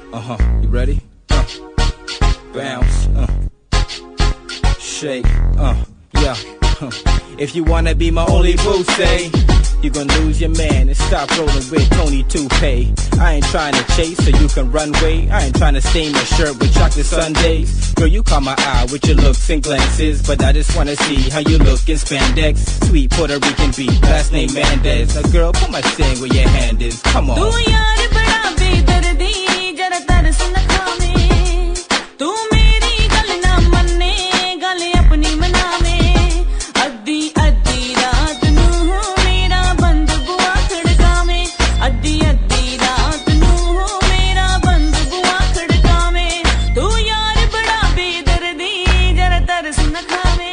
You ready? Bounce, shake, yeah. If you wanna be my only boo, say you gon' lose your man and stop rolling with Tony Toupee. I ain't trying to chase so you can run away. I ain't trying to stain my shirt with chocolate sundaes. Girl, you caught my eye with your looks and glances, but I just wanna see how you look in spandex. Sweet Puerto Rican beat, last name Mendez. Now girl, put my thing where your hand is, come on. Tu yaar bada bedardi, jara tarस na khame. Tu meri gal na manne, gal apni manave. Addi addi raat nu mera band bua khadkave. Addi addi raat nu mera band bua khadkave. Tu yaar bada bedardi, jara tarस na khame.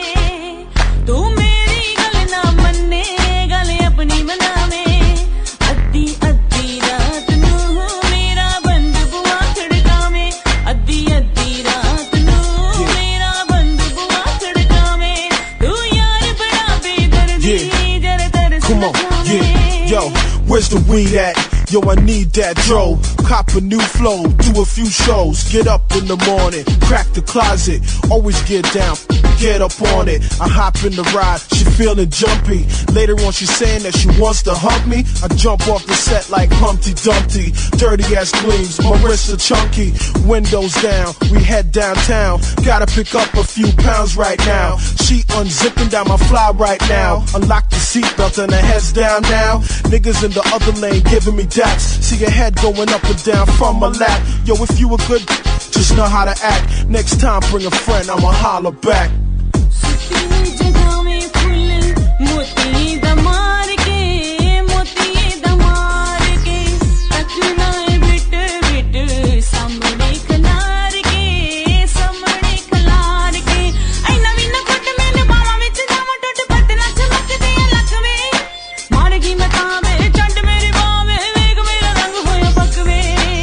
Tu meri gal na manne, gal apni manave. Addi addi raat nu mera band bua khadkave. Addi addi raat nu mera band bua khadkave. Tu yaar bada bedardi, jara tarस Come na on, khame. yeah, yo, where's the weed at? Yo, I need that dro. Cop a new flow, do a few shows. Get up in the morning, crack the closet. Always get down, get up on it. I hop in the ride, she feeling jumpy. Later on, she's saying that she wants to hump me. I jump off the set like Humpty Dumpty. Dirty ass gleams, my wrists are chunky. Windows down, we head downtown. Gotta pick up a few pounds right now. She unzipping down my fly right now. Unlock the seatbelt and her head's down now. Niggas in the other lane giving me daps. See your head going up and down from my lap. Yo, if you a good, just know how to act. Next time, bring a friend, I'ma holler back. Sutti hui jagah mein phul moti damar ke, moti damar ke. Takna hai bit bit samne khalar ke, samne khalar ke. Ai navi na phat maine bawa vich jawa tut pat na chamak de lakve. Margi main taave chand mere baave, veg mera rang hoya pakve.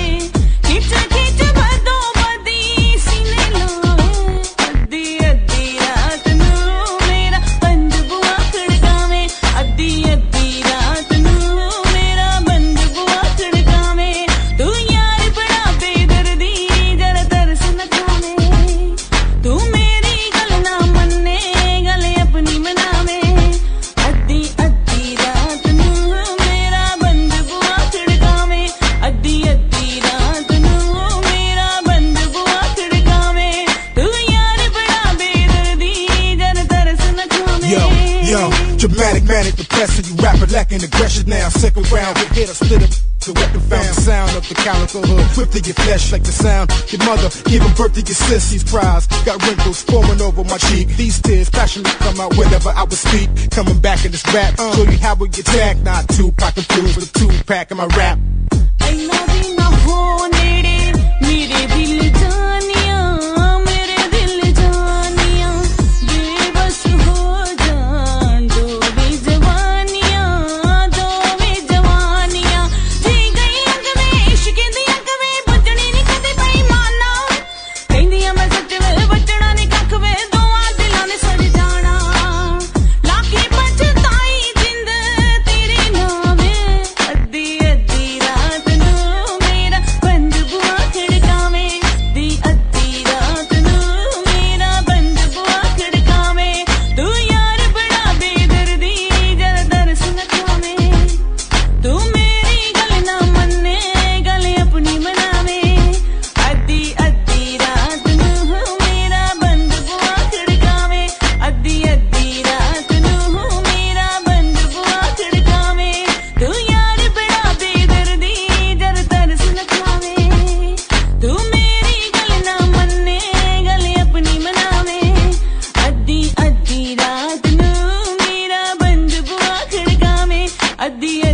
Khich khich bado badi sine laave. Addi addi raat nu mera band bua khadkave. Addi addi raat nu mera band bua khadkave. Tu yaar bada bedardi, jara tarस na khame. Tu meri gal na manne, gal apni manave. Addi addi raat nu mera band bua khadkave. Addi addi raat nu mera band bua khadkave. Tu yaar bada bedardi, jara tarस na khame. Yo, dramatic, manic, depressing. You rapper lacking aggression now. Second round, we hit a split up. To weapon found the sound of the calico hood. Whip to your flesh like the sound. Your mother giving birth to your sissy's prize. Got wrinkles forming over my cheek. These tears passionately come out whenever I would speak. Coming back in this rap, show you how we get tagged. Not Tupac confused with a 2-pack in my rap. Aina bhi na ho nede, mere dil jaaniya, mere dil jaaniya. Bebas ho jaan, do bhi jawaniya, do bhi jawaniya. Ji gayi ag mein, ishq di ag mein, bajni nahi kade beimaana. Kendiyan main sach mein, bachna nahi kakh mein, doan dilan ne saj jaana. Laakhe pachtai jind tere naame. Addi addi raat nu mera band bua khadkave. Di addi raat nu mera band bua khadkave. Tu yaar bada bedardi, jara tarस na khame. Tu meri gal na manne, gal apni manave. Addi addi raat nu mera band bua khadkave. Addi addi raat nu mera band bua khadkave. Tu yaar bada bedardi, jara tarस na khame. Tu meri gal na manne, gal apni manave. Addi addi raat nu mera band bua khadkave. Addi